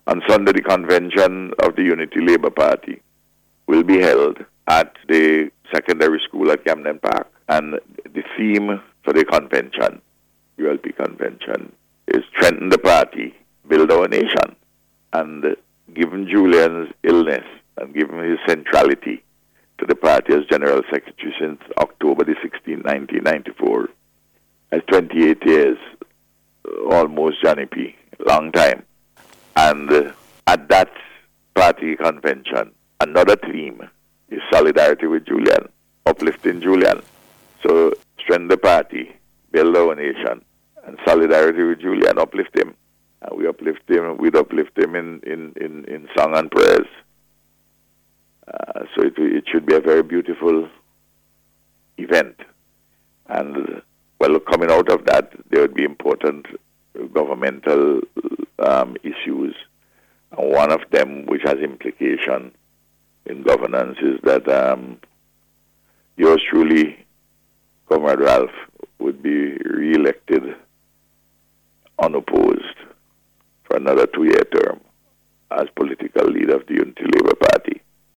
On Sunday, the convention of the Unity Labour Party will be held at the secondary school at Camden Park. And the theme for the convention, ULP convention, is strengthen the party, build our nation. And given Julian's illness and given his centrality to the party as General Secretary since October the 16th, 1994, as 28 years, almost Johnny P., long time. And at that party convention, another theme is solidarity with Julian, uplifting Julian. So strengthen the party, build our nation, and solidarity with Julian, uplift him. And we'd uplift him in song and prayers. So it should be a very beautiful event. And well, coming out of that, there would be important governmental issues. And one of them, which has implication in governance, is that yours truly, Comrade Ralph, would be re-elected unopposed for another 2-year term as political leader of the Unity Labour Party.